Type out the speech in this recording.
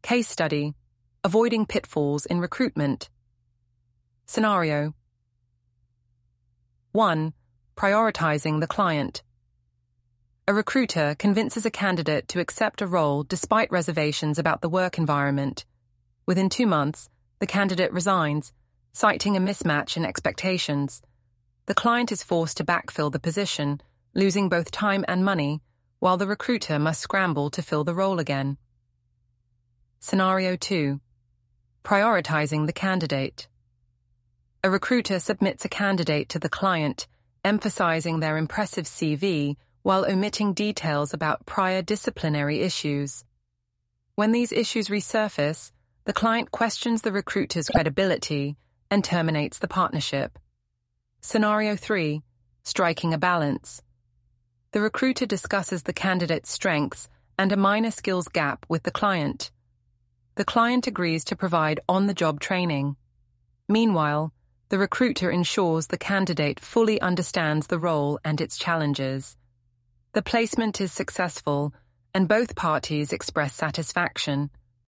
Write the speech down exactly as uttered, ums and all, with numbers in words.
Case study: avoiding pitfalls in recruitment. Scenario: one. Prioritizing the client. A recruiter convinces a candidate to accept a role despite reservations about the work environment. Within two months, the candidate resigns, citing a mismatch in expectations. The client is forced to backfill the position, losing both time and money, while the recruiter must scramble to fill the role again. Scenario two. Prioritizing the candidate. A recruiter submits a candidate to the client, emphasizing their impressive C V while omitting details about prior disciplinary issues. When these issues resurface, the client questions the recruiter's credibility and terminates the partnership. Scenario three. Striking a balance. The recruiter discusses the candidate's strengths and a minor skills gap with the client. The client agrees to provide on-the-job training. Meanwhile, the recruiter ensures the candidate fully understands the role and its challenges. The placement is successful, and both parties express satisfaction.